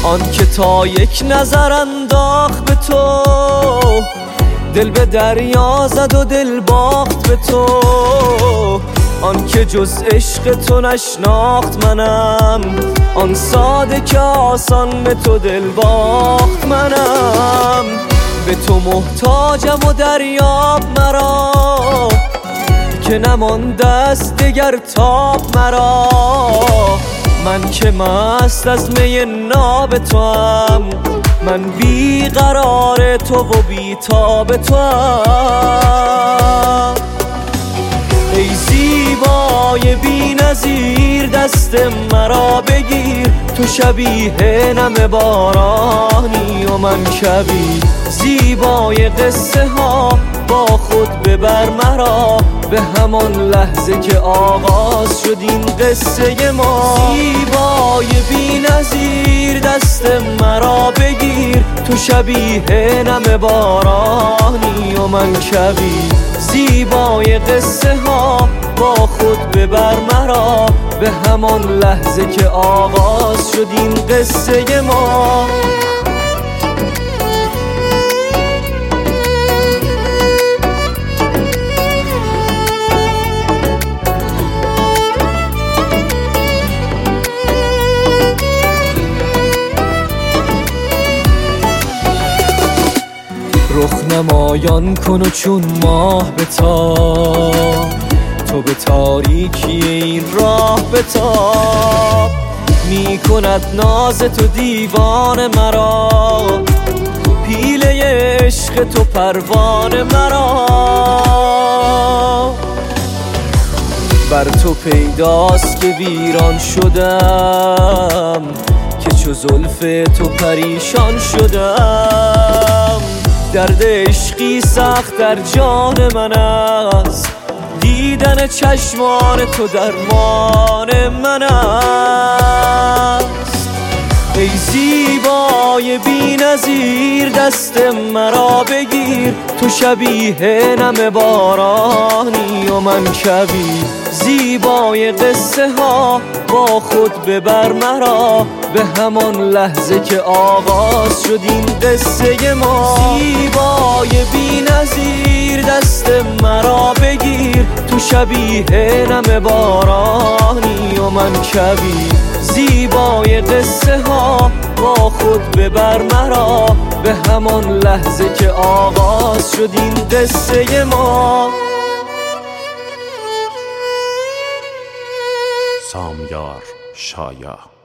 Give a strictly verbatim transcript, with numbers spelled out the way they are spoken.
آن که تا یک نظر انداخت به تو، دل به دریا زد و دل باخت به تو. آن که جز عشق تو نشناخت منم، آن ساده که آسان به تو دل باخت منم. به تو محتاجم و دریاب مرا، که نمانده است دگر تاب مرا. من که مست از می ناب توام، من بی قرار تو و بی تاب توام. ای زیبای بی نظیر دست مرا بگیر، تو شبیه نم بارانی و من شبیه زیبای قصه ها. با خود ببر مرا به همان لحظه که آغاز شد این قصه ما. زیبای بی نظیر دست مرا بگیر، تو شبیه نم بارانی و من شبیه زیبای قصه ها. با خود ببر مرا به همان لحظه که آغاز شد این قصه ما. رخ نمایان کن و چون ماه بتاب، تو به تاریکی این راه بتاب. می کند ناز تو دیوان مرا، پیله عشق تو پروانه مرا. بر تو پیداست که ویران شدم، که چو زلف تو پریشان شدم. درد عشقی سخت در جان من است، دیدن چشمان تو درمان من است. ای زیبای بی نظیر دست مرا بگیر، تو شبیه نم بارانی و من شبیه زیبای قصه ها. با خود ببر مرا به همان لحظه که آغاز شد این قصه ما. زیبای بی نظیر دست مرا بگیر، تو شبیه نم بارانی و من شبیه زیبای قصه ها. با خود ببر مرا به همان لحظه که آغاز شد این قصه ما. سامیار شایا.